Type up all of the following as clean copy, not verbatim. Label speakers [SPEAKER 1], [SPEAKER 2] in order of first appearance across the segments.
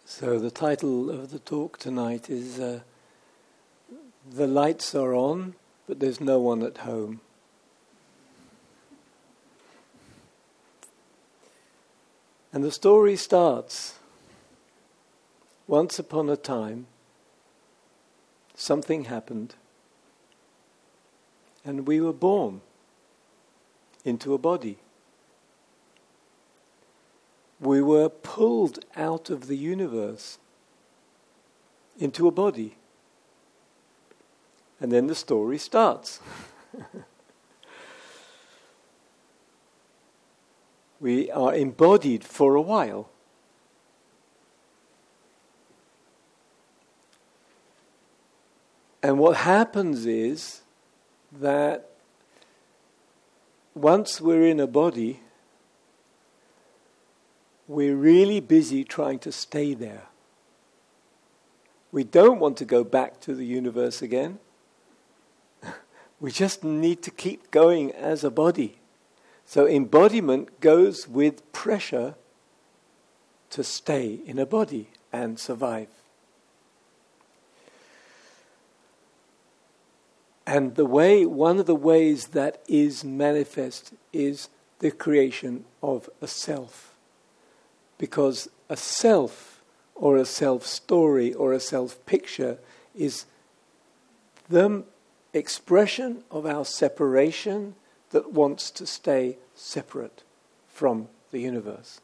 [SPEAKER 1] So the title of the talk tonight is The Lights Are On, but There's No One at Home. And the story starts, once upon a time, something happened, and we were born into a body. We were pulled out of the universe into a body. And then the story starts. We are embodied for a while. And what happens is that once we're in a body, we're really busy trying to stay there. We don't want to go back to the universe again. We just need to keep going as a body. So embodiment goes with pressure to stay in a body and survive. And one of the ways that is manifest is the creation of a self. Because a self, or a self-story, or a self-picture is the expression of our separation that wants to stay separate from the universe.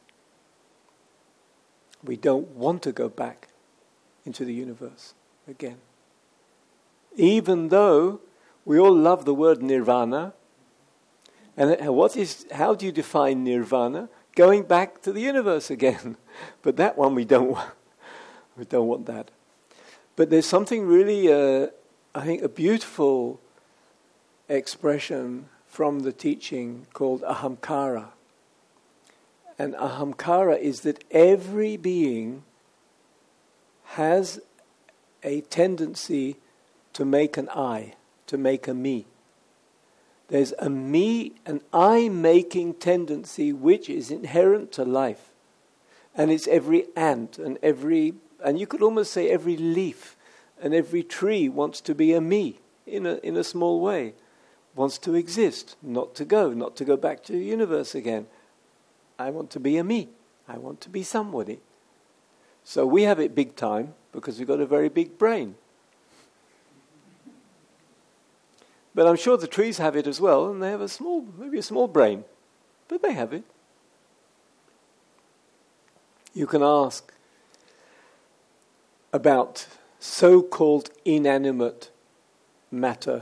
[SPEAKER 1] We don't want to go back into the universe again. Even though we all love the word nirvana, and how do you define nirvana? Going back to the universe again. But that one we don't want. We don't want that. But there's something really, I think, a beautiful expression from the teaching called ahamkara. And ahamkara is that every being has a tendency to make an I, to make a me. There's a me, an I-making tendency which is inherent to life. And it's every ant and you could almost say every leaf and every tree wants to be a me in a small way. Wants to exist, not to go back to the universe again. I want to be a me. I want to be somebody. So we have it big time because we've got a very big brain. But I'm sure the trees have it as well, and they have maybe a small brain, but they have it. You can ask about so-called inanimate matter.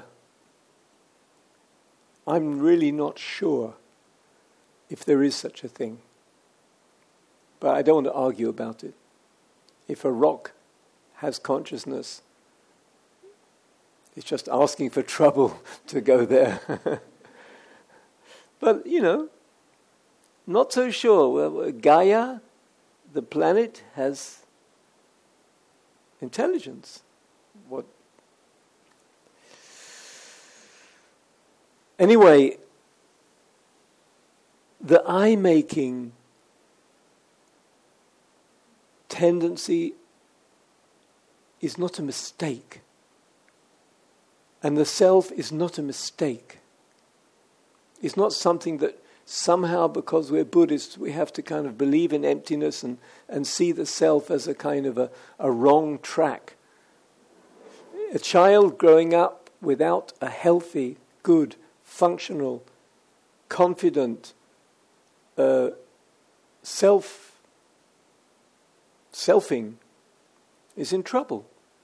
[SPEAKER 1] I'm really not sure if there is such a thing, but I don't want to argue about it. If a rock has consciousness, it's just asking for trouble to go there. But, not so sure. Well, Gaia, the planet, has intelligence. Anyway, the I-making tendency is not a mistake. And the self is not a mistake. It's not something that somehow, because we're Buddhists, we have to kind of believe in emptiness and see the self as a kind of a wrong track. A child growing up without a healthy, good, functional, confident selfing is in trouble.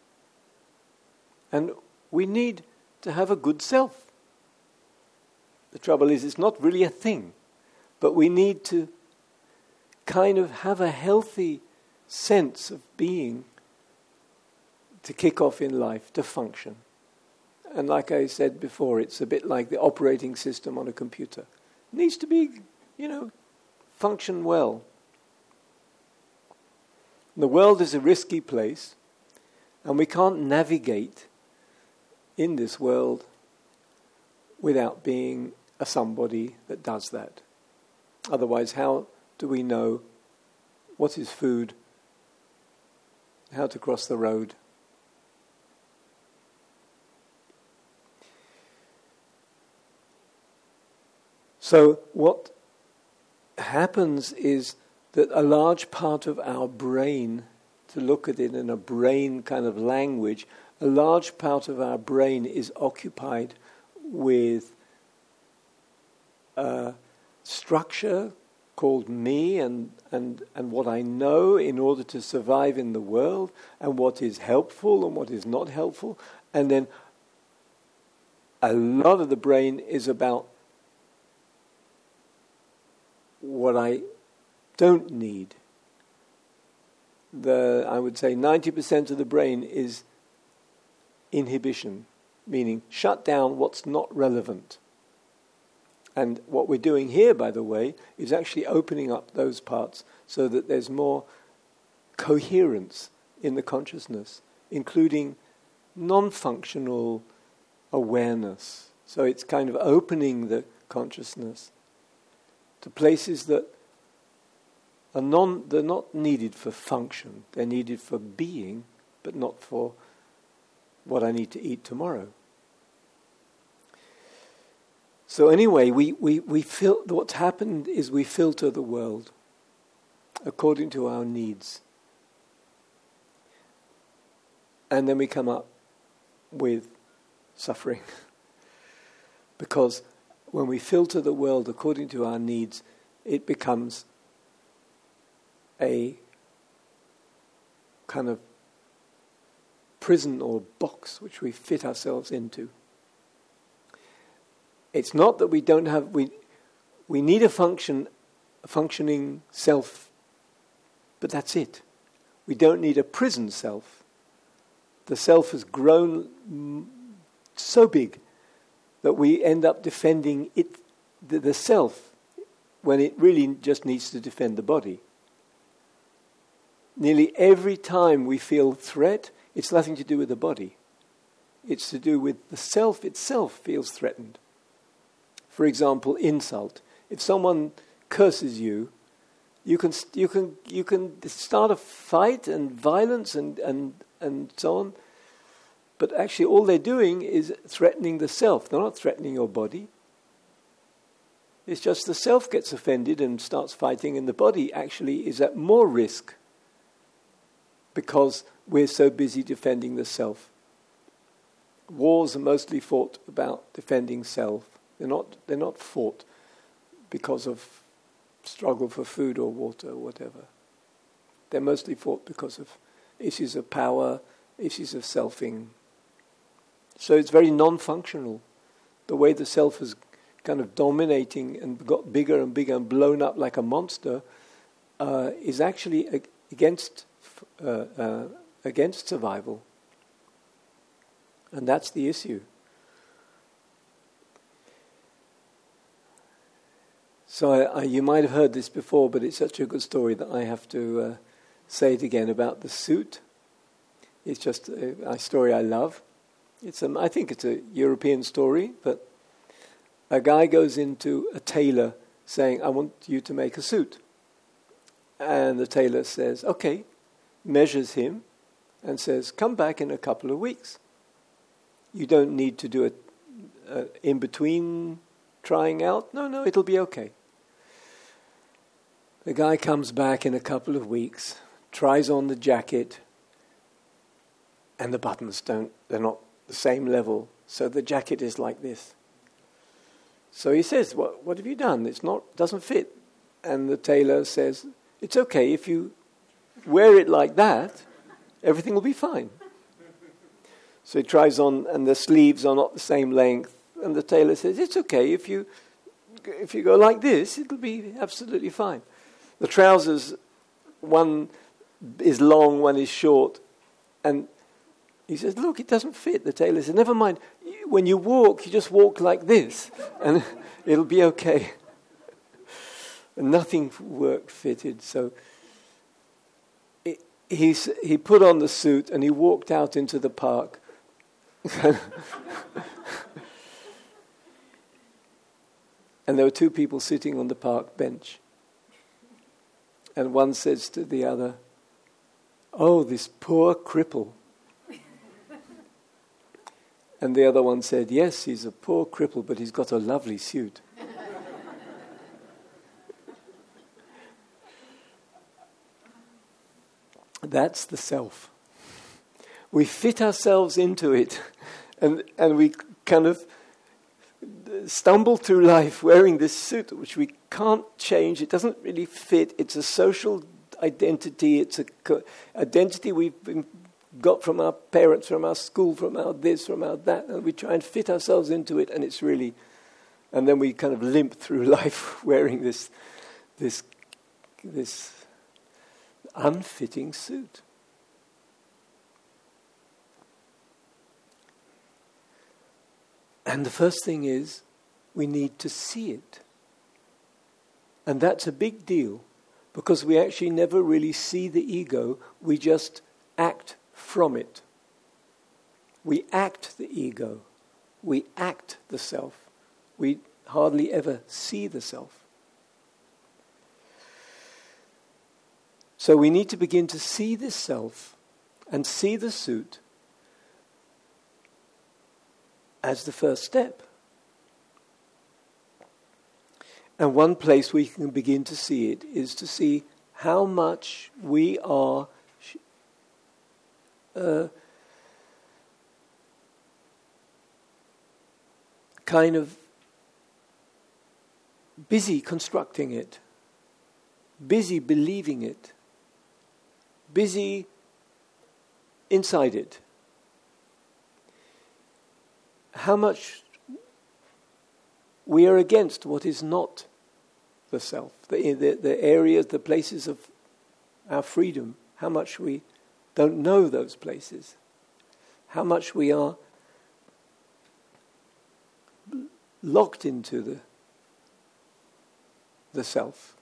[SPEAKER 1] And we need to have a good self. The trouble is, it's not really a thing, but we need to kind of have a healthy sense of being to kick off in life, to function. And like I said before, it's a bit like the operating system on a computer. It needs to be, function well. The world is a risky place, and we can't navigate in this world without being a somebody that does that. Otherwise, how do we know what is food how to cross the road. So what happens is that a large part of our brain, to look at it in a brain kind of language, a large part of our brain is occupied with a structure called me and what I know in order to survive in the world, and what is helpful and what is not helpful. And then a lot of the brain is about what I don't need. I would say 90% of the brain is inhibition, meaning shut down what's not relevant. And what we're doing here, by the way, is actually opening up those parts so that there's more coherence in the consciousness, including non-functional awareness. So it's kind of opening the consciousness to places that they're not needed for function. They're needed for being, but not for what I need to eat tomorrow. So anyway, what's happened is we filter the world according to our needs. And then we come up with suffering. Because when we filter the world according to our needs, it becomes a kind of prison or box which we fit ourselves into. It's not that we don't have, we need a functioning self, but that's it. We don't need a prison self. The self has grown so big that we end up defending it, the self, when it really just needs to defend the body. Nearly every time we feel threat, it's nothing to do with the body. It's to do with the self itself feels threatened. For example, insult. If someone curses you, you can start a fight and violence and so on. But actually, all they're doing is threatening the self. They're not threatening your body. It's just the self gets offended and starts fighting, and the body actually is at more risk because we're so busy defending the self. Wars are mostly fought about defending self. They're not fought because of struggle for food or water or whatever. They're mostly fought because of issues of power, issues of selfing. So it's very non-functional. The way the self is kind of dominating and got bigger and bigger and blown up like a monster is actually against survival. And that's the issue. So you might have heard this before, but it's such a good story that I have to say it again about the suit. It's just a story I love. I think it's a European story, but a guy goes into a tailor saying, I want you to make a suit. And the tailor says, okay, measures him and says, come back in a couple of weeks. You don't need to do it in between trying out. No, it'll be okay. The guy comes back in a couple of weeks, tries on the jacket, and the buttons they're not the same level. So the jacket is like this. So he says, what have you done? Doesn't fit. And the tailor says, it's okay, if you wear it like that, everything will be fine. So he tries on, and the sleeves are not the same length. And the tailor says, it's okay, if you go like this, it'll be absolutely fine. The trousers, one is long, one is short. And he says, look, it doesn't fit. The tailor says, never mind. When you walk, you just walk like this, and it'll be okay. And nothing fitted. So he put on the suit, and he walked out into the park. And there were two people sitting on the park bench. And one says to the other, "Oh, this poor cripple." And the other one said, "Yes, he's a poor cripple, but he's got a lovely suit." That's the self. We fit ourselves into it, and we kind of stumble through life wearing this suit which we can't change. It doesn't really fit. It's a social identity. It's a identity we've got from our parents, from our school, from our this, from our that, and we try and fit ourselves into it, and it's really, and then we kind of limp through life wearing this unfitting suit. And the first thing is, we need to see it. And that's a big deal, because we actually never really see the ego, we just act from it. We act the ego. We act the self. We hardly ever see the self. So we need to begin to see this self and see the suit as the first step. And one place we can begin to see it is to see how much we are kind of busy constructing it, busy believing it, busy inside it. How much we are against what is not the self, the areas, the places of our freedom, how much we don't know those places, how much we are locked into the self.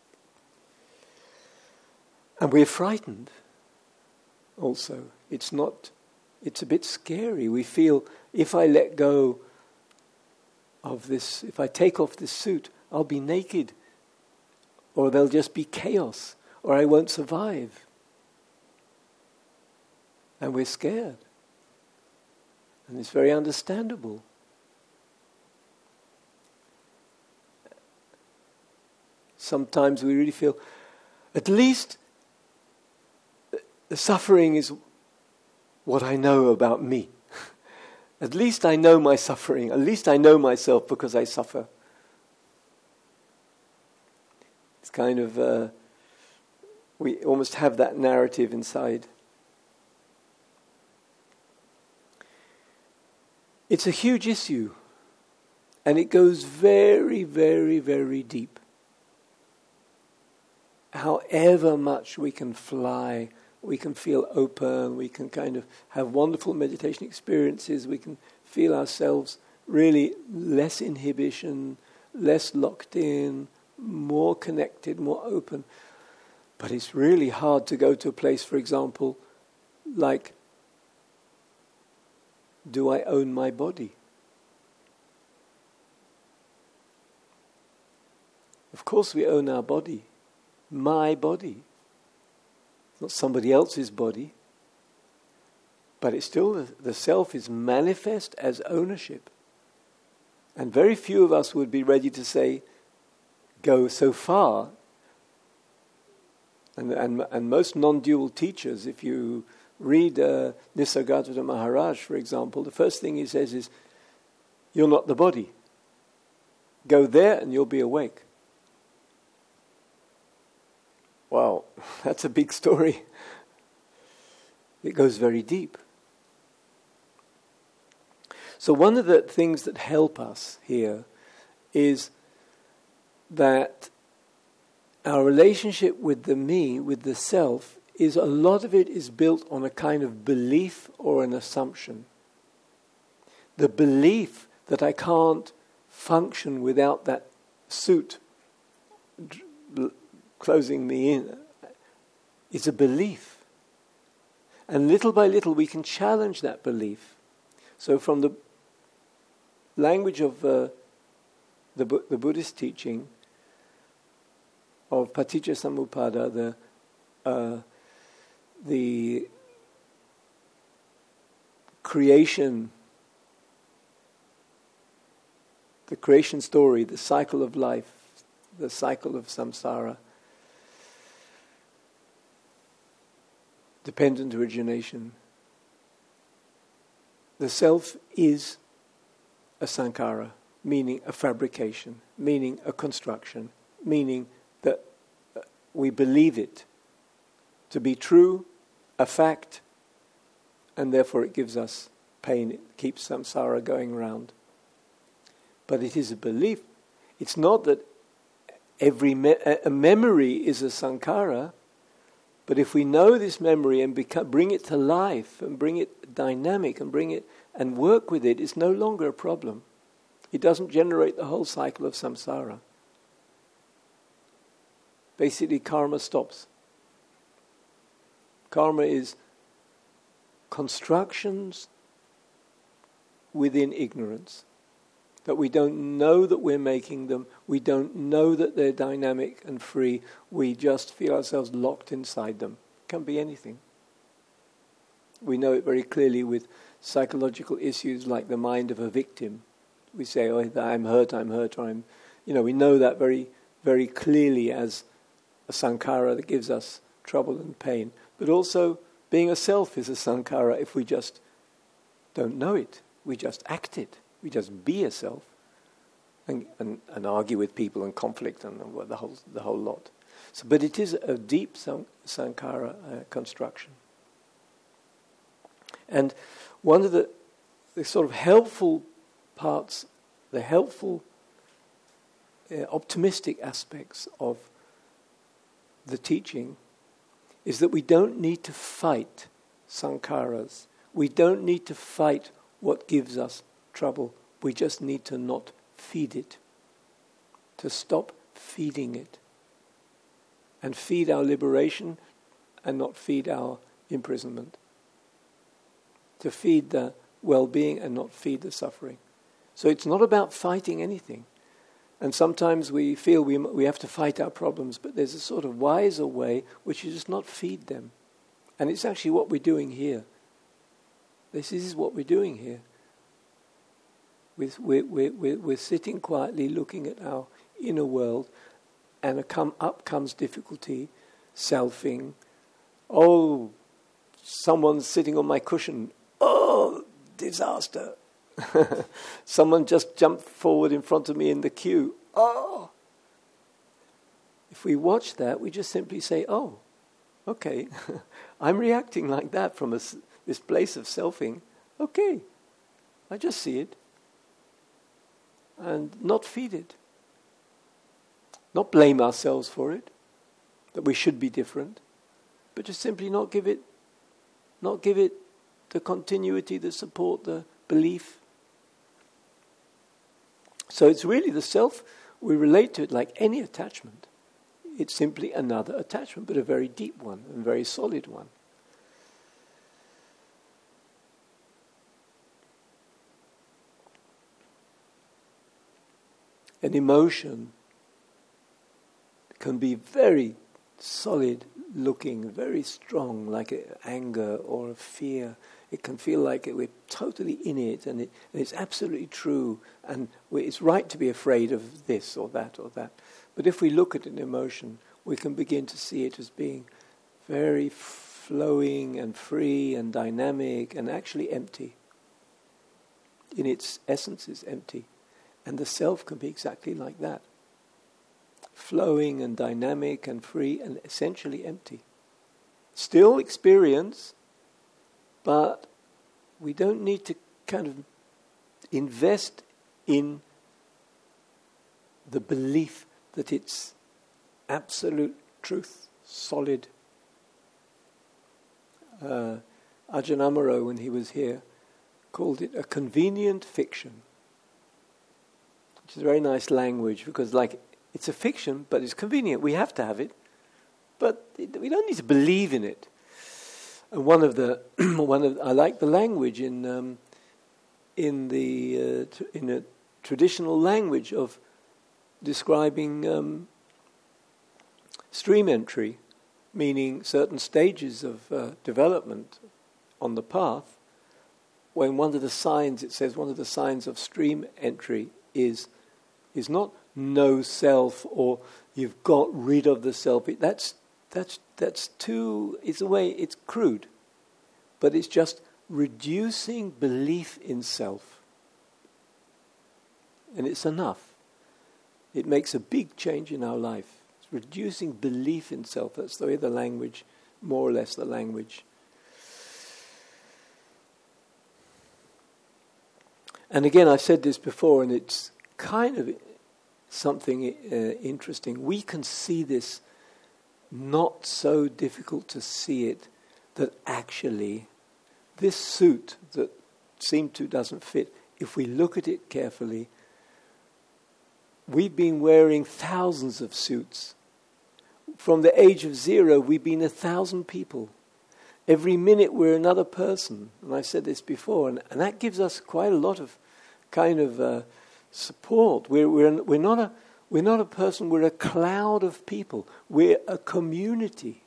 [SPEAKER 1] And we're frightened also. It's a bit scary. We feel, if I let go of this, if I take off this suit, I'll be naked, or there'll just be chaos, or I won't survive. And we're scared. And it's very understandable. Sometimes we really feel, at least the suffering is what I know about me. At least I know my suffering. At least I know myself because I suffer. It's kind of, we almost have that narrative inside. It's a huge issue. And it goes very, very, very deep. However much we can fly, we can feel open, we can kind of have wonderful meditation experiences, we can feel ourselves really less inhibition, less locked in, more connected, more open. But it's really hard to go to a place, for example, like, do I own my body? Of course we own our body. My body. It's not somebody else's body. But it's still, the self is manifest as ownership. And very few of us would be ready to say, go so far. And most non-dual teachers, if you read Nisargadatta Maharaj, for example, the first thing he says is, you're not the body. Go there and you'll be awake. Wow, that's a big story. It goes very deep. So one of the things that help us here is that our relationship with the me, with the self, is a lot of it is built on a kind of belief or an assumption. The belief that I can't function without that suit closing me in is a belief. And little by little we can challenge that belief. So from the language of the Buddhist teaching of Paticca Samuppada, the creation story, the cycle of life, the cycle of samsara, dependent origination. The self is a sankhara, meaning a fabrication, meaning a construction, meaning that we believe it to be true, a fact, and therefore it gives us pain, it keeps samsara going round. But it is a belief. It's not that every a memory is a sankhara, but if we know this memory and bring it to life and bring it dynamic and bring it and work with it, it's no longer a problem. It doesn't generate the whole cycle of samsara. Basically, karma stops. Karma is constructions within ignorance. That we don't know that we're making them, we don't know that they're dynamic and free, we just feel ourselves locked inside them. It can be anything. We know it very clearly with psychological issues like the mind of a victim. We say, oh, I'm hurt, or we know that very, very clearly as a sankhara that gives us trouble and pain. But also, being a self is a sankhara if we just don't know it. We just act it. We just be a self and argue with people and conflict and the whole lot. So, but it is a deep sankhara construction. And one of the sort of helpful parts, the helpful, optimistic aspects of the teaching is that we don't need to fight sankharas. We don't need to fight what gives us trouble. We just need to not feed it. To stop feeding it. And feed our liberation and not feed our imprisonment. To feed the well-being and not feed the suffering. So it's not about fighting anything. And sometimes we feel we have to fight our problems, but there's a sort of wiser way which is just not feed them. And it's actually what we're doing here. This is what we're doing here. We're sitting quietly looking at our inner world, and up comes difficulty, selfing. Oh, someone's sitting on my cushion. Oh, disaster. Someone just jumped forward in front of me in the queue. Oh. If we watch that, we just simply say, oh, okay, I'm reacting like that from this place of selfing. Okay, I just see it. And not feed it. Not blame ourselves for it, that we should be different, but just simply not give it the continuity, the support, the belief. So it's really the self, we relate to it like any attachment. It's simply another attachment, but a very deep one, and very solid one. An emotion can be very solid looking, very strong, like anger or a fear. It can feel like we're totally in it, and it's absolutely true, and it's right to be afraid of this or that or that. But if we look at an emotion, we can begin to see it as being very flowing and free and dynamic and actually empty. In its essence, it's empty. And the self can be exactly like that. Flowing and dynamic and free and essentially empty. Still experience, but we don't need to kind of invest in the belief that it's absolute truth, solid. Ajahn Amaro, when he was here, called it a convenient fiction. Which is a very nice language, because it's a fiction, but it's convenient. We have to have it, but we don't need to believe in it. And I like the language in a traditional language of describing stream entry. meaning certain stages of development on the path, when one of the signs, it says one of the signs of stream entry is not no self or you've got rid of the self. That's too, it's a way, it's crude. But it's just reducing belief in self. And it's enough. It makes a big change in our life. It's reducing belief in self. That's the way the language, more or less the language. And again, I said this before, and it's kind of something interesting. We can see this, not so difficult to see it, that actually this suit that seemed to doesn't fit, if we look at it carefully, we've been wearing thousands of suits. From the age of 0, we've been 1,000 people. Every minute we're another person. And I said this before, and that gives us quite a lot of kind of support. We're not a person, we're a cloud of people. We're a community.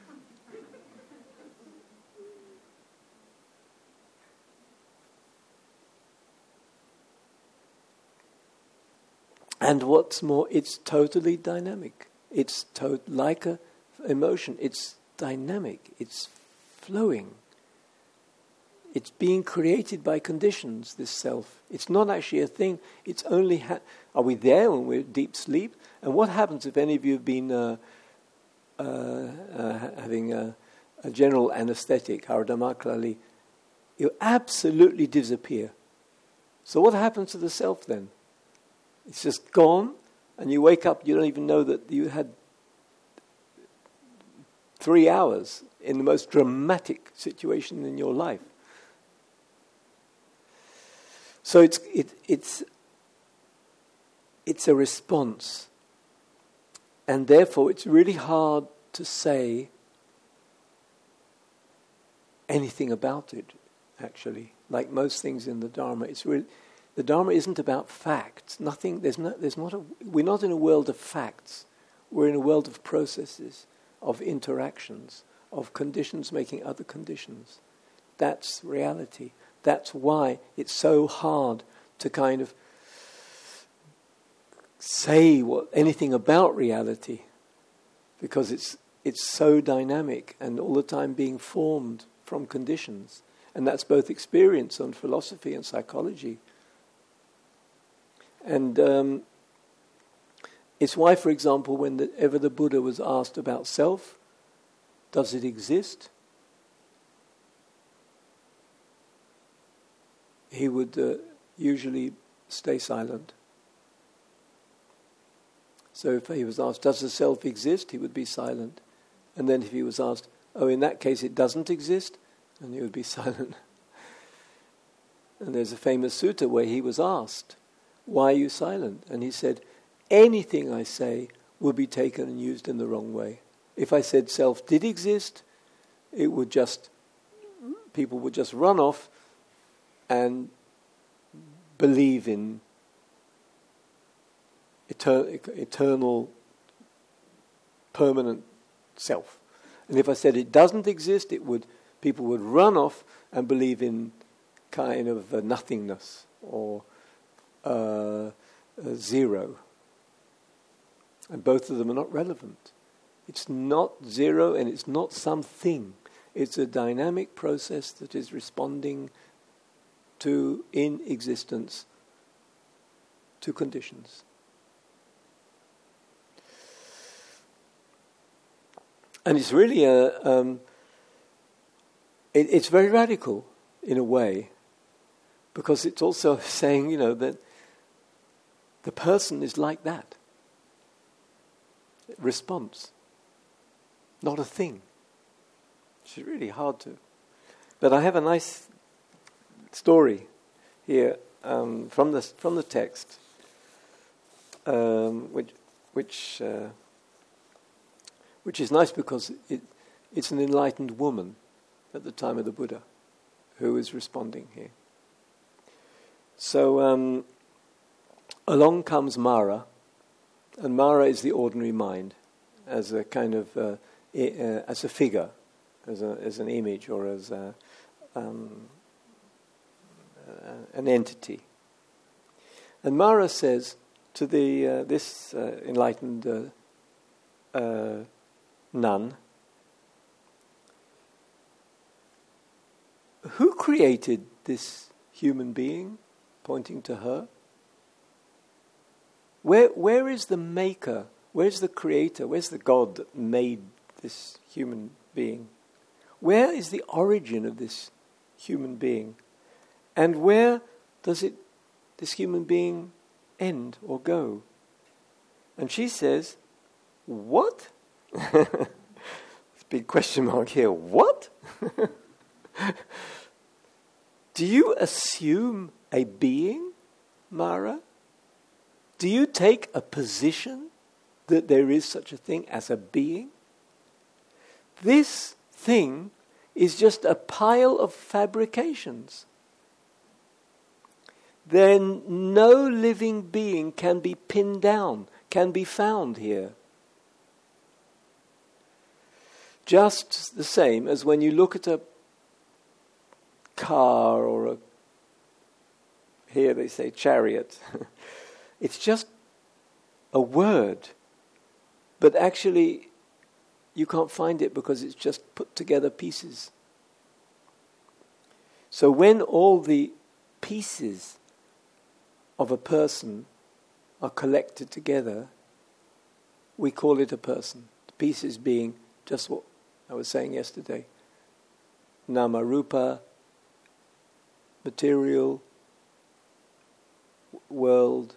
[SPEAKER 1] And what's more, it's totally dynamic. It's like a emotion. It's dynamic. It's flowing. It's being created by conditions, this self. It's not actually a thing. It's only... Are we there when we're deep sleep? And what happens if any of you have been having a general anesthetic, Hardamaklali? You absolutely disappear. So what happens to the self then? It's just gone, and you wake up, you don't even know that you had 3 hours in the most dramatic situation in your life. So it's a response, and therefore it's really hard to say anything about it. Actually, like most things in the Dharma, it's really the Dharma isn't about facts. Nothing. We're not in a world of facts. We're in a world of processes, of interactions, of conditions making other conditions. That's reality. That's why it's so hard to kind of say anything about reality, because it's so dynamic and all the time being formed from conditions. And that's both experience and philosophy and psychology. And it's why, for example, whenever the Buddha was asked about self, does it exist? He would usually stay silent. So if he was asked, does the self exist? He would be silent. And then if he was asked, oh, in that case it doesn't exist, and he would be silent. And there's a famous sutta where he was asked, why are you silent? And he said, anything I say will be taken and used in the wrong way. If I said self did exist, people would just run off and believe in eternal, permanent self. And if I said it doesn't exist, people would run off and believe in kind of nothingness or zero. And both of them are not relevant. It's not zero and it's not something. It's a dynamic process that is responding to, in existence, to conditions. And it's really it's very radical in a way, because it's also saying, that the person is like that. Response. Not a thing. It's really hard to. But I have a nice story here from the text, which is nice because it's an enlightened woman at the time of the Buddha who is responding here. So along comes Mara, and Mara is the ordinary mind, as a kind of as a figure, as an image, or as an entity. And Mara says to this enlightened nun, who created this human being? Pointing to her. Where is the maker? Where's the creator? Where's the God that made this human being? Where is the origin of this human being? And where does this human being end or go? And she says, what? Big question mark here. What? Do you assume a being, Mara? Do you take a position that there is such a thing as a being? This thing is just a pile of fabrications. Then no living being can be pinned down, can be found here. Just the same as when you look at a car or here they say chariot. It's just a word, but actually you can't find it because it's just put together pieces. So when all the pieces of a person are collected together, we call it a person. The pieces being just what I was saying yesterday. Nama Rupa, material, world,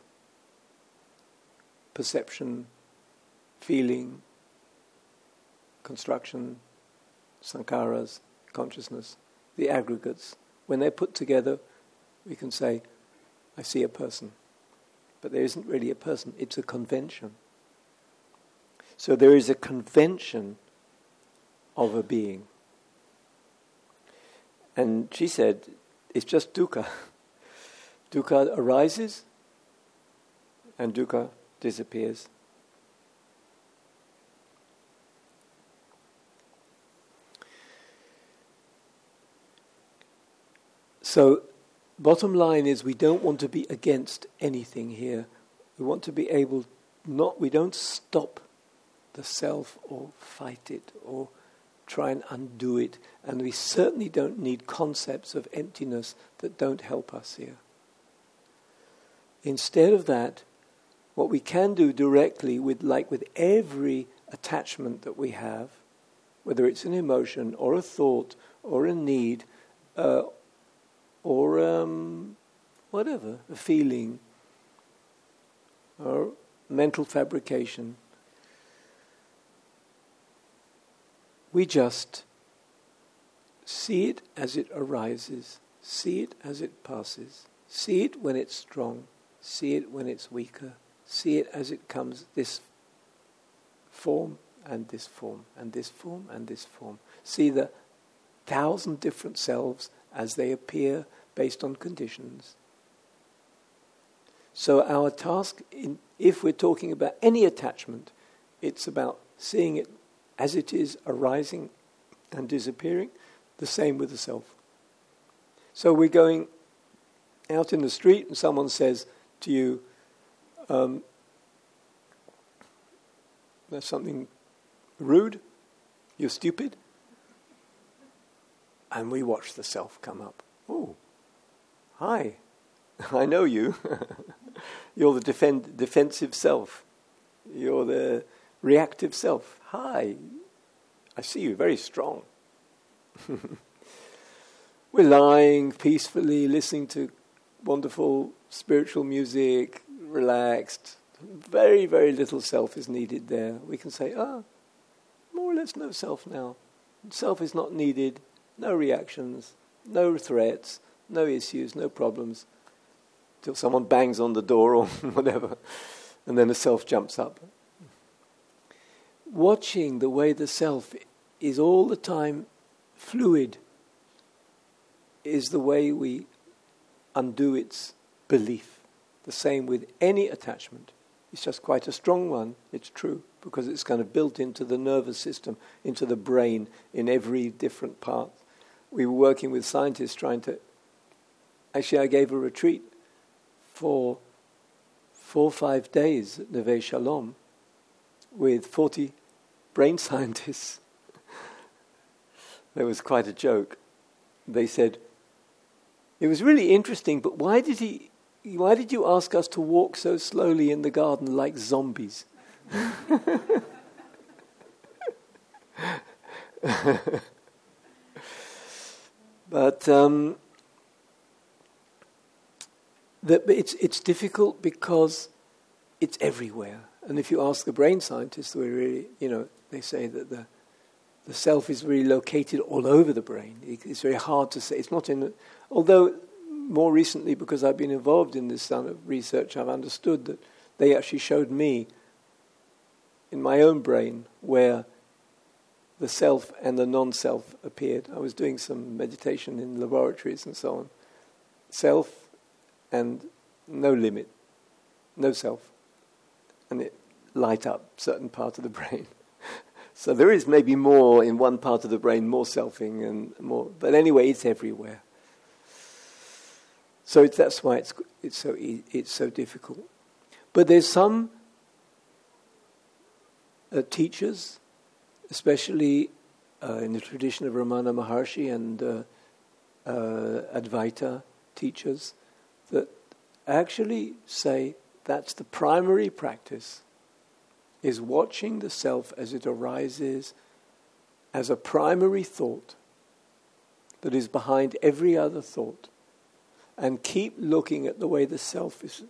[SPEAKER 1] perception, feeling, construction, sankharas, consciousness, the aggregates. When they're put together, we can say, I see a person. But there isn't really a person, it's a convention. So there is a convention of a being. And she said, it's just dukkha. Dukkha arises and dukkha disappears. So, bottom line is we don't want to be against anything here. We want to be able, we don't stop the self or fight it or try and undo it. And we certainly don't need concepts of emptiness that don't help us here. Instead of that, what we can do directly with every attachment that we have, whether it's an emotion or a thought or a need, or whatever, a feeling or mental fabrication, we just see it as it arises, see it as it passes, see it when it's strong, see it when it's weaker, see it as it comes, this form and this form and this form and this form. See the 1,000 different selves as they appear based on conditions. So our task, if we're talking about any attachment, it's about seeing it as it is arising and disappearing, the same with the self. So we're going out in the street and someone says to you, there's something rude, you're stupid, and we watch the self come up. Oh, hi, I know you. You're the defensive self. You're the reactive self. Hi, I see you, very strong. We're lying peacefully, listening to wonderful spiritual music, relaxed. Very, very little self is needed there. We can say, more or less no self now. Self is not needed, no reactions, no threats, no issues, no problems. Till someone bangs on the door or whatever, and then the self jumps up. Watching the way the self is all the time fluid is the way we undo its belief. The same with any attachment. It's just quite a strong one, it's true, because it's kind of built into the nervous system, into the brain, in every different part. We were working with scientists trying to... Actually, I gave a retreat for 4 or 5 days at Neve Shalom with 40 brain scientists. That was quite a joke. They said, it was really interesting, but why did you ask us to walk so slowly in the garden like zombies? But it's difficult because it's everywhere. And if you ask the brain scientists, we really, they say that the self is really located all over the brain. It's very hard to say. It's not in... Although more recently, because I've been involved in this kind of research, I've understood that they actually showed me in my own brain where the self and the non-self appeared. I was doing some meditation in laboratories and so on. Self and no limit, no self. And it light up certain part of the brain. So there is maybe more in one part of the brain, more selfing and more. But anyway, it's everywhere. So that's why it's so difficult. But there's some teachers, especially in the tradition of Ramana Maharshi and Advaita teachers, that actually say that's the primary practice, is watching the self as it arises as a primary thought that is behind every other thought, and keep looking at the way the self is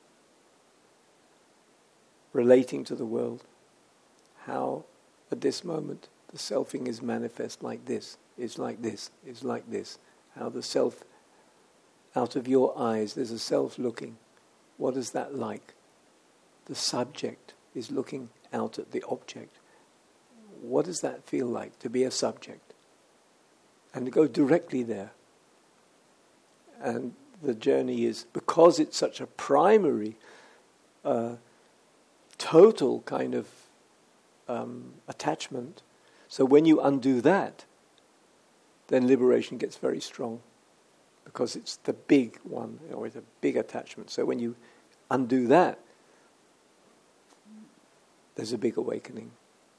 [SPEAKER 1] relating to the world. How, at this moment, the selfing is manifest like this, is like this, is like this. How the self, out of your eyes, there's a self looking. What is that like? The subject is looking out at the object. What does that feel like, to be a subject? And to go directly there. And the journey is, because it's such a primary, total kind of attachment, so when you undo that, then liberation gets very strong. Because it's the big one, or it's a big attachment. So when you undo that, there's a big awakening.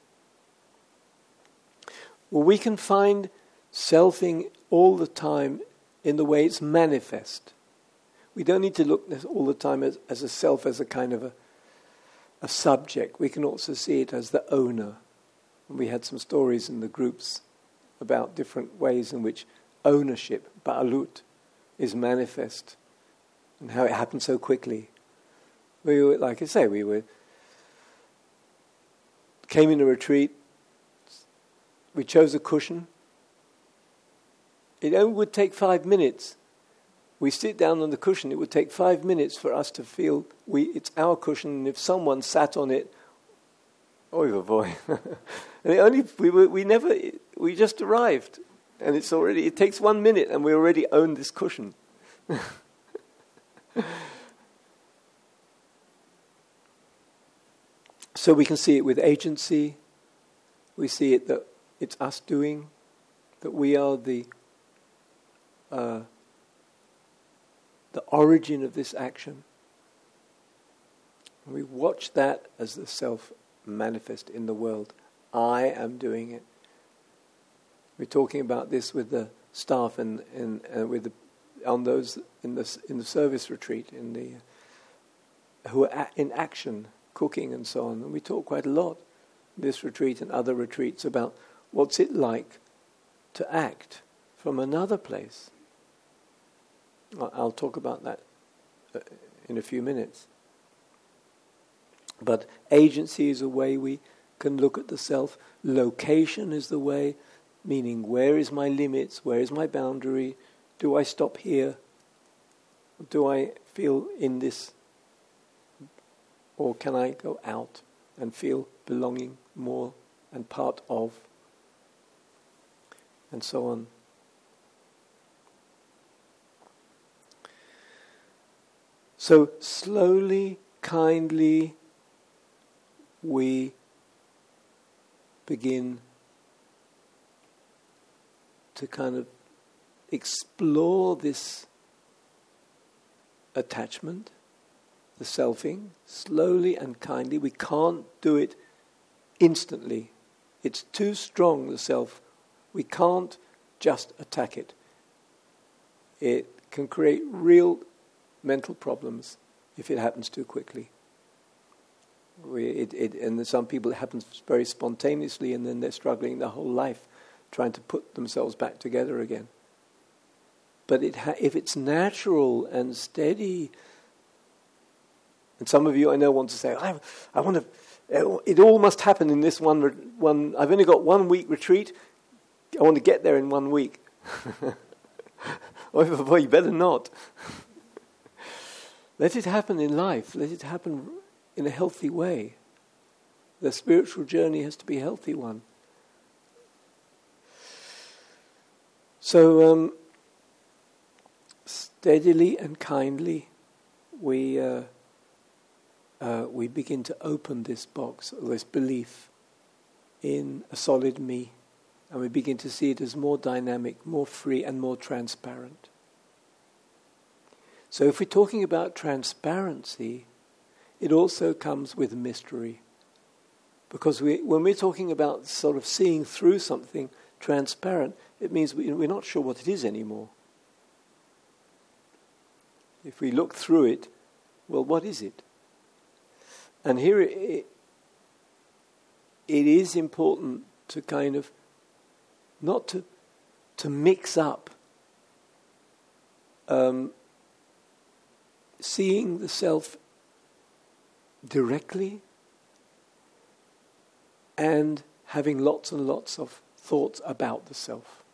[SPEAKER 1] Well, we can find selfing all the time in the way it's manifest. We don't need to look all the time as a self, as a kind of a subject. We can also see it as the owner. And we had some stories in the groups about different ways in which ownership, ba'alut, is manifest, and how it happened so quickly. We were, like I say, came in a retreat, we chose a cushion. It only would take 5 minutes. We sit down on the cushion, it would take 5 minutes for us to feel it's our cushion, and if someone sat on it, oh boy. And we just arrived, and it takes 1 minute and we already own this cushion. So we can see it with agency. We see it that it's us doing, that we are the origin of this action. And we watch that as the self manifest in the world. I am doing it. We're talking about this with the staff and with on those in the service retreat who are in action, cooking and so on. And we talk quite a lot, this retreat and other retreats, about what's it like to act from another place. I'll talk about that in a few minutes. But agency is a way we can look at the self. Location is the way, meaning where is my limits, where is my boundary? Do I stop here? Do I feel in this? Or can I go out and feel belonging more and part of? And so on. So slowly, kindly, we begin to kind of explore this attachment, the selfing, slowly and kindly. We can't do it instantly. It's too strong, the self. We can't just attack it. It can create real mental problems if it happens too quickly. And some people it happens very spontaneously, and then they're struggling their whole life trying to put themselves back together again. But if it's natural and steady, and some of you I know want to say, I want to. It all must happen in this one. I've only got 1 week retreat. I want to get there in 1 week. Well, you better not. Let it happen in life. Let it happen in a healthy way. The spiritual journey has to be a healthy one. So, steadily and kindly, we begin to open this box, this belief in a solid me, and we begin to see it as more dynamic, more free, and more transparent. So if we're talking about transparency, it also comes with mystery. Because when we're talking about sort of seeing through something transparent, it means we're not sure what it is anymore. If we look through it, well, what is it? And here it is important to kind of not to mix up seeing the self directly and having lots and lots of thoughts about the self.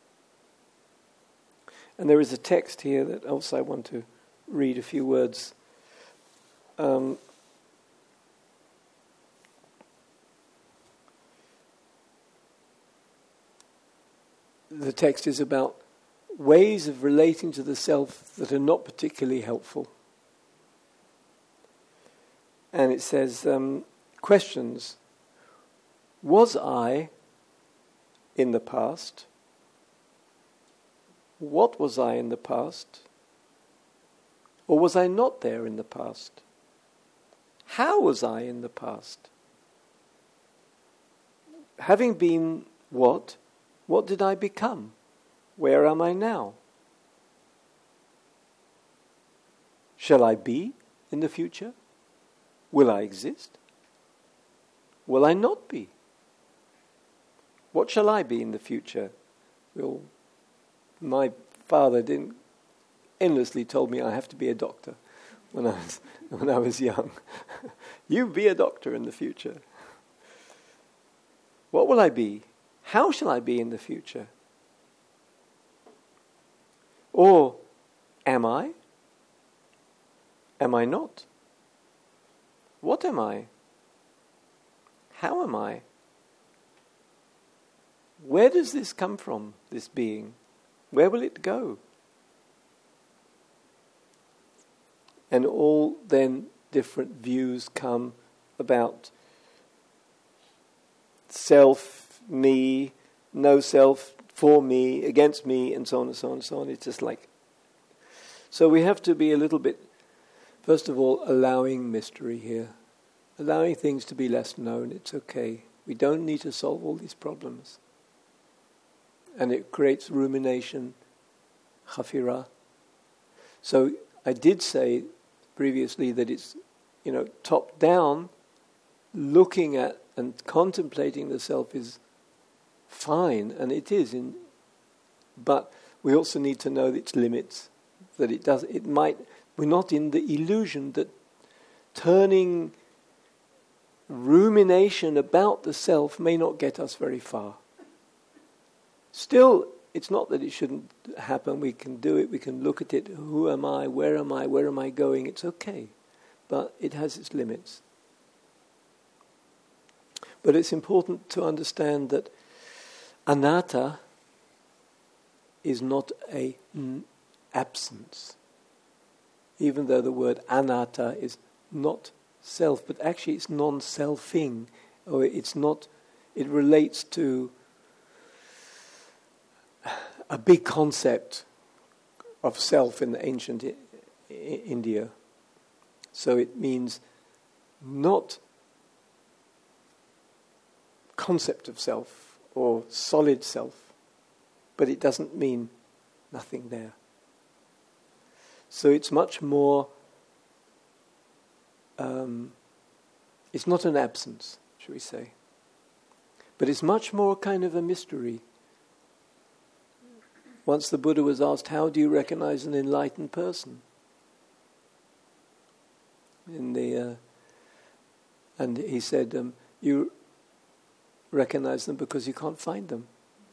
[SPEAKER 1] And there is a text here that also I want to read a few words. The text is about ways of relating to the self that are not particularly helpful. And it says, questions. Was I in the past? What was I in the past? Or was I not there in the past? How was I in the past? Having been what did I become? Where am I now? Shall I be in the future? Will I exist? Will I not be? What shall I be in the future? Well, my father endlessly told me I have to be a doctor when I was young. You be a doctor in the future. What will I be? How shall I be in the future? Or am I? Am I not? What am I? How am I? Where does this come from, this being? Where will it go? And all then different views come about self, me, no self, for me, against me, and so on and so on and so on. It's just like... So we have to be a little bit, first of all, allowing mystery here. Allowing things to be less known. It's okay. We don't need to solve all these problems. And it creates rumination, khafira. So I did say previously that it's, top down, looking at and contemplating the self is fine, and it is. But we also need to know its limits. That we're not in the illusion that turning rumination about the self may not get us very far. Still, it's not that it shouldn't happen. We can do it. We can look at it. Who am I? Where am I? Where am I going? It's okay. But it has its limits. But it's important to understand that anatta is not an absence. Even though the word anatta is not self, but actually it's non-selfing, or it's not it relates to a big concept of self in the ancient India. So it means not concept of self or solid self, but it doesn't mean nothing there. So it's much more, it's not an absence, shall we say, but it's much more kind of a mystery. Once the Buddha was asked, how do you recognize an enlightened person? And he said, you recognize them because you can't find them.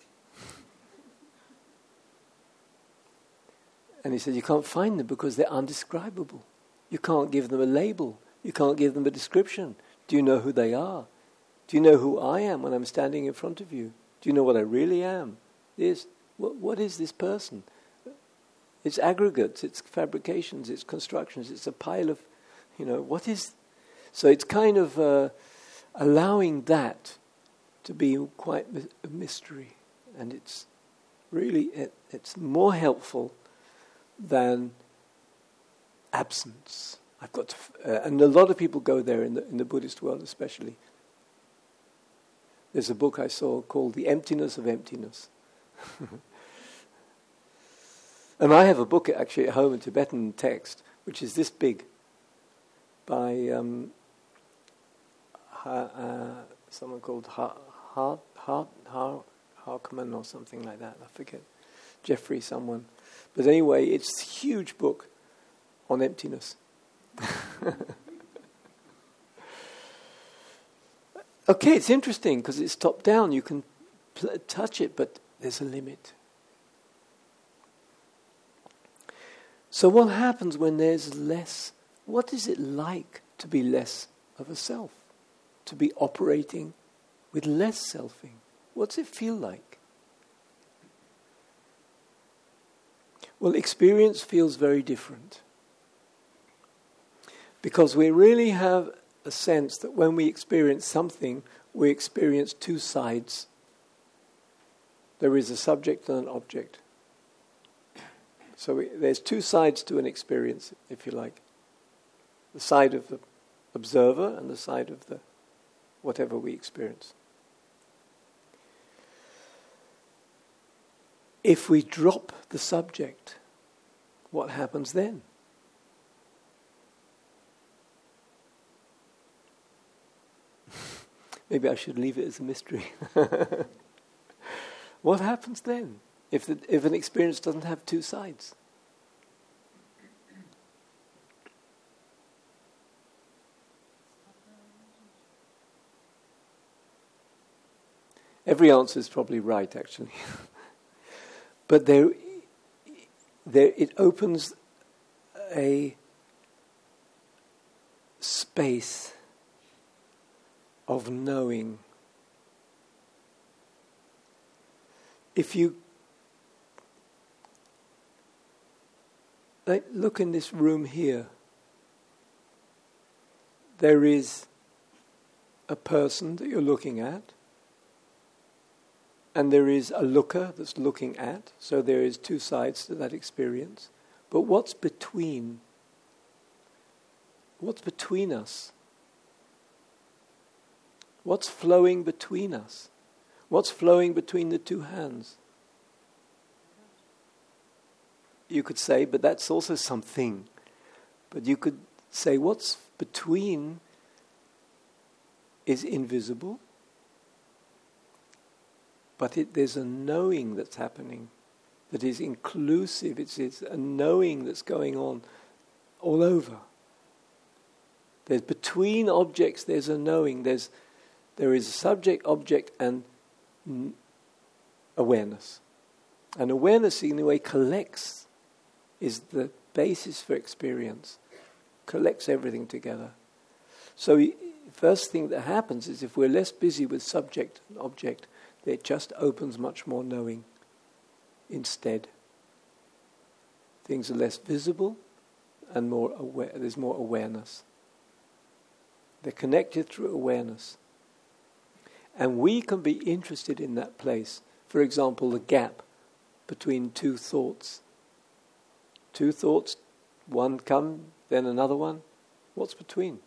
[SPEAKER 1] And he said, you can't find them because they're undescribable. You can't give them a label. You can't give them a description. Do you know who they are? Do you know who I am when I'm standing in front of you? Do you know what I really am? What is this person? It's aggregates, it's fabrications, it's constructions, it's a pile of, what is... So it's kind of allowing that to be quite a mystery. And it's really, it's more helpful than absence. I've got to, and a lot of people go there in the Buddhist world especially. There's a book I saw called The Emptiness of Emptiness. And I have a book actually at home in Tibetan text, which is this big, by someone called Harkman or something like that. I forget. Jeffrey someone. But anyway, it's a huge book on emptiness. Okay, it's interesting because it's top down. You can touch it, but there's a limit. So what happens when there's less? What is it like to be less of a self? To be operating with less selfing? What's it feel like? Well, experience feels very different. Because we really have a sense that when we experience something, we experience two sides. There is a subject and an object. So there's two sides to an experience, if you like. The side of the observer and the side of the whatever we experience. If we drop the subject, what happens then? Maybe I should leave it as a mystery. What happens then if an experience doesn't have two sides? Every answer is probably right, actually. But there it opens a space of knowing. If you look in this room here, there is a person that you're looking at, and there is a looker that's looking at, so there is two sides to that experience. But what's between? What's between us? What's flowing between us? What's flowing between the two hands? You could say, but that's also something. But you could say what's between is invisible, but there's a knowing that's happening that is inclusive. It's a knowing that's going on all over. There's between objects, there's a knowing. There is a subject, object, and awareness. And awareness, in a way, collects, is the basis for experience, collects everything together. So first thing that happens is if we're less busy with subject and object, it just opens much more knowing instead. Things are less visible and more aware. There's more awareness. They're connected through awareness. And we can be interested in that place. For example, the gap between two thoughts. Two thoughts, one come, then another one. What's between?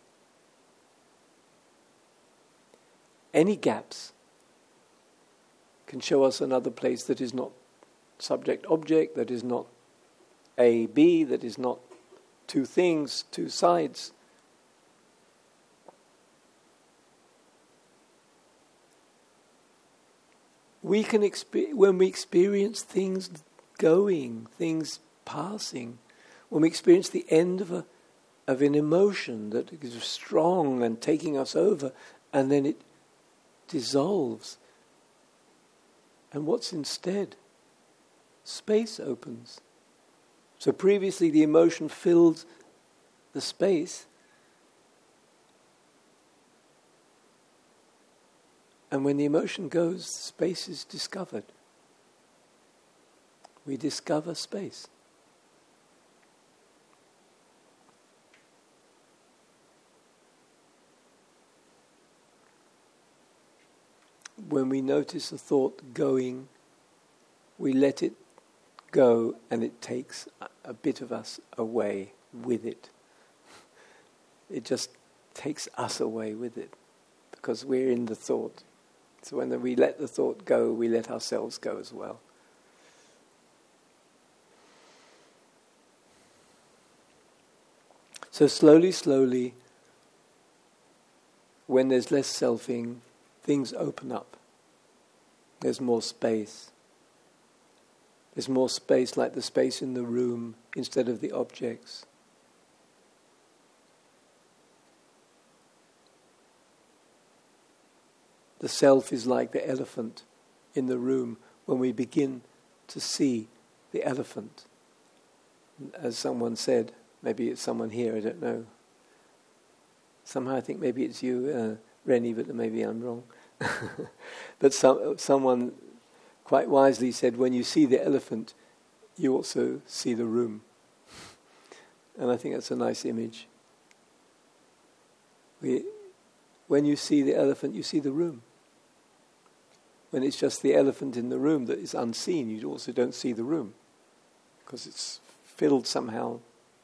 [SPEAKER 1] Any gaps can show us another place that is not subject-object, that is not A, B, that is not two things, two sides. We can when we experience things going, things passing, when we experience the end of an emotion that is strong and taking us over, and then it dissolves. And what's instead? Space opens. So previously the emotion filled the space, and when the emotion goes, space is discovered. We discover space. When we notice a thought going, we let it go, and it takes a bit of us away with it. It just takes us away with it, because we're in the thought. So when we let the thought go, we let ourselves go as well. So slowly, when there's less selfing, things open up. There's more space. There's more space, like the space in the room, instead of the objects. The self is like the elephant in the room when we begin to see the elephant. As someone said, maybe it's someone here, I don't know. Somehow I think maybe it's you, Rennie, but maybe I'm wrong. But someone quite wisely said, when you see the elephant, you also see the room. And I think that's a nice image. When you see the elephant, you see the room. When it's just the elephant in the room that is unseen, you also don't see the room, because it's filled somehow.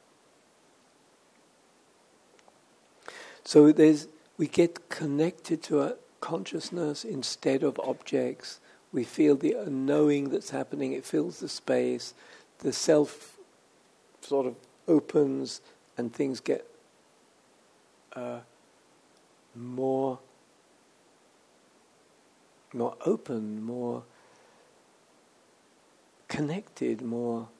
[SPEAKER 1] So we get connected to a consciousness instead of objects. We feel the knowing that's happening, it fills the space, the self sort of opens, and things get more open, more connected, more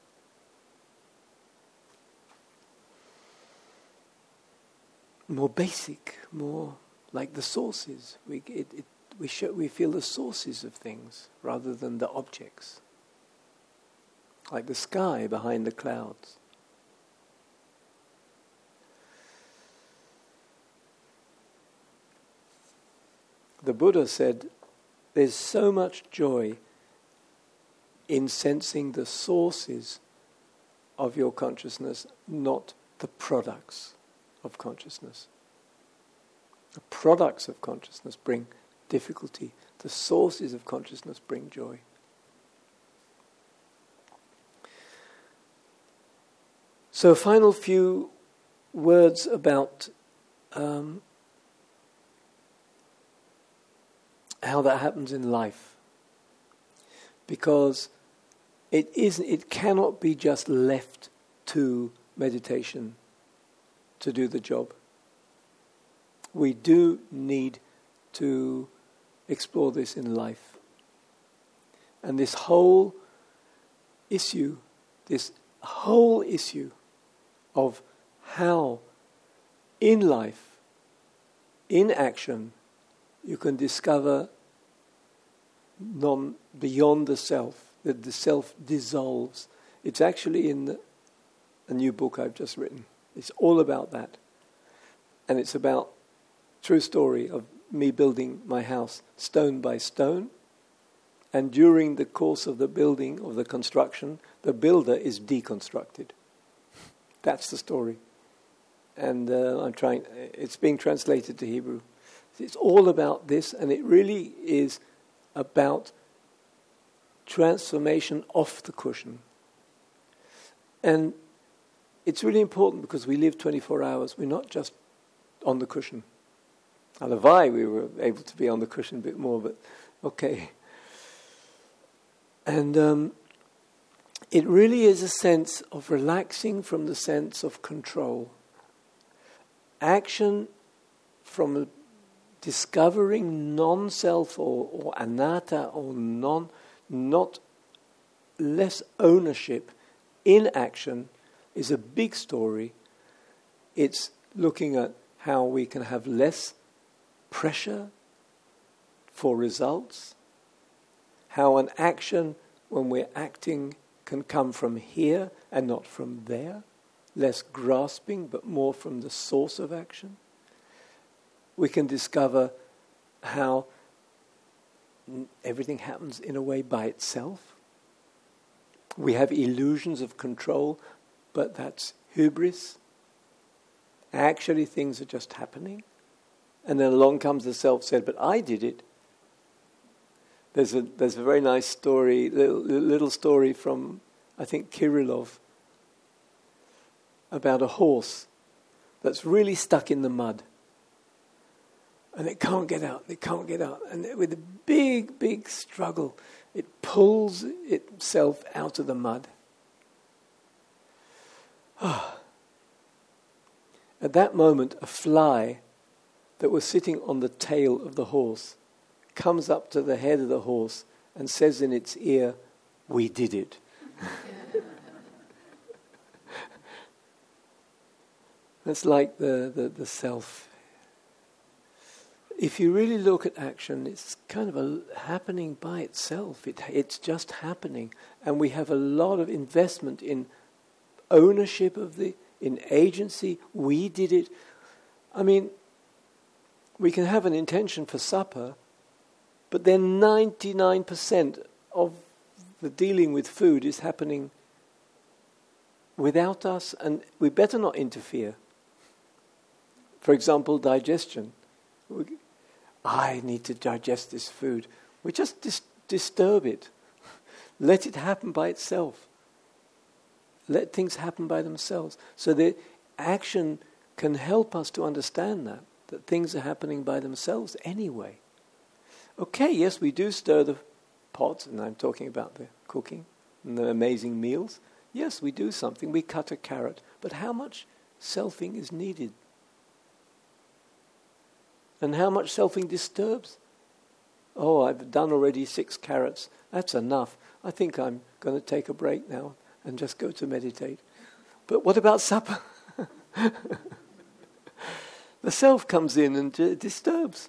[SPEAKER 1] basic, more like the sources. We feel the sources of things rather than the objects, like the sky behind the clouds. The Buddha said, there's so much joy in sensing the sources of your consciousness, not the products of consciousness. The products of consciousness bring difficulty. The sources of consciousness bring joy. So a final few words about how that happens in life. Because it cannot be just left to meditation to do the job. We do need to explore this in life. And this whole issue of how in life, in action, you can discover beyond the self, that the self dissolves. It's actually in a new book I've just written. It's all about that. And it's about true story of me building my house stone by stone. And during the course of the building, of the construction, the builder is deconstructed. That's the story. And it's being translated to Hebrew. It's all about this, and it really is about transformation off the cushion. And it's really important because we live 24 hours. We're not just on the cushion. Halavai, we were able to be on the cushion a bit more, but okay. And it really is a sense of relaxing from the sense of control. Action from discovering non-self or anatta or not less ownership in action is a big story. It's looking at how we can have less pressure for results, how an action, when we're acting, can come from here and not from there, less grasping but more from the source of action. We can discover how everything happens in a way by itself. We have illusions of control, but that's hubris. Actually, things are just happening. And then along comes the self said, but I did it. There's a very nice story, little story from, I think, Kirillov, about a horse that's really stuck in the mud. And it can't get out, And with a big, big struggle, it pulls itself out of the mud. At that moment, a fly that was sitting on the tail of the horse comes up to the head of the horse and says in its ear, "We did it." That's like the self. If you really look at action, it's kind of happening by itself. It's just happening. And we have a lot of investment in ownership in agency. We did it. I mean, we can have an intention for supper, but then 99% of the dealing with food is happening without us, and we better not interfere. For example, digestion. I need to digest this food. We just disturb it. Let it happen by itself. Let things happen by themselves. So the action can help us to understand that things are happening by themselves anyway. Okay, yes, we do stir the pot, and I'm talking about the cooking and the amazing meals. Yes, we do something. We cut a carrot. But how much selfing is needed? And how much selfing disturbs? Oh, I've done already 6 carrots. That's enough. I think I'm going to take a break now and just go to meditate. But what about supper? The self comes in and disturbs.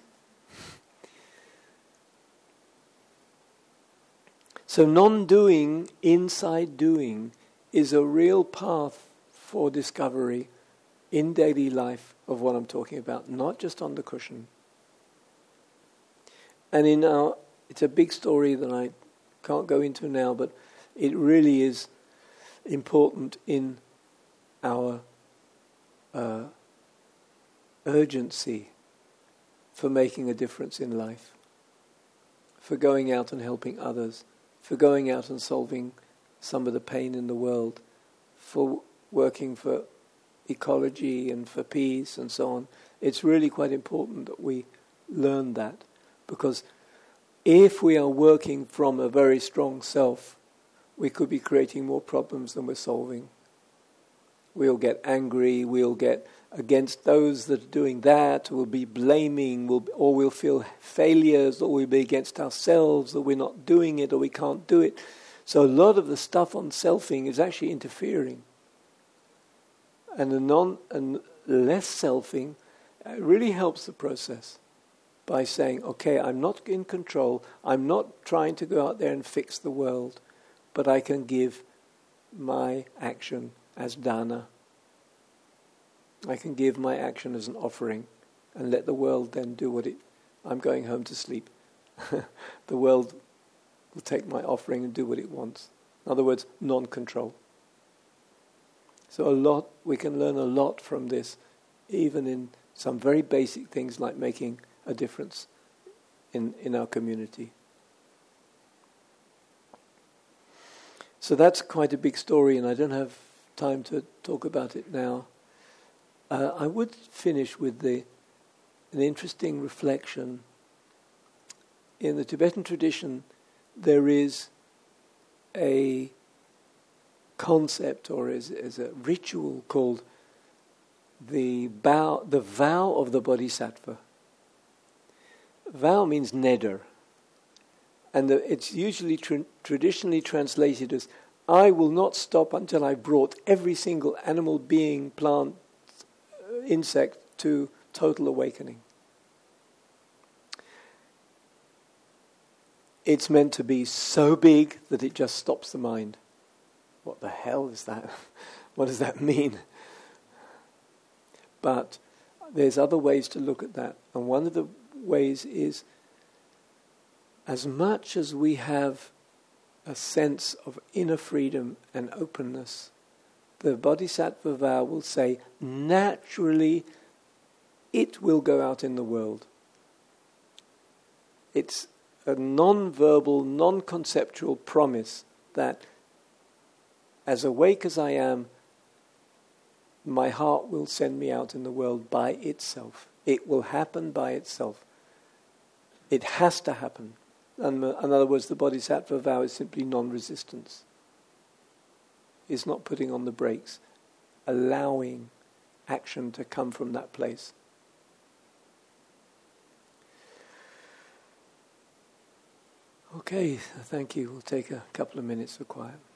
[SPEAKER 1] So non-doing, inside doing, is a real path for discovery in daily life of what I'm talking about, not just on the cushion. And it's a big story that I can't go into now, but it really is important in our urgency for making a difference in life, for going out and helping others, for going out and solving some of the pain in the world, for working for ecology and for peace and so on. It's really quite important that we learn that, because if we are working from a very strong self, we could be creating more problems than we're solving. We'll get angry, we'll get against those that are doing that, we'll be blaming, or we'll feel failures, or we'll be against ourselves, or we're not doing it, or we can't do it. So a lot of the stuff on selfing is actually interfering. And the less selfing really helps the process by saying, okay, I'm not in control, I'm not trying to go out there and fix the world, but I can give my action as dana. I can give my action as an offering and let the world then do I'm going home to sleep. The world will take my offering and do what it wants. In other words, non-control. So we can learn a lot from this, even in some very basic things like making a difference in our community. So that's quite a big story, and I don't have time to talk about it now. I would finish with an interesting reflection. In the Tibetan tradition, there is a concept, or is a ritual called the vow of the Bodhisattva. Vow means neder, and it's usually traditionally translated as, I will not stop until I've brought every single animal, being, plant, insect to total awakening. It's meant to be so big that it just stops the mind. What the hell is that? What does that mean? But there's other ways to look at that. And one of the ways is, as much as we have a sense of inner freedom and openness, the Bodhisattva vow will say, naturally, it will go out in the world. It's a non-verbal, non-conceptual promise that as awake as I am, my heart will send me out in the world by itself. It will happen by itself. It has to happen. And in other words, the Bodhisattva vow is simply non-resistance. It's not putting on the brakes, allowing action to come from that place. Okay, thank you. We'll take a couple of minutes of quiet.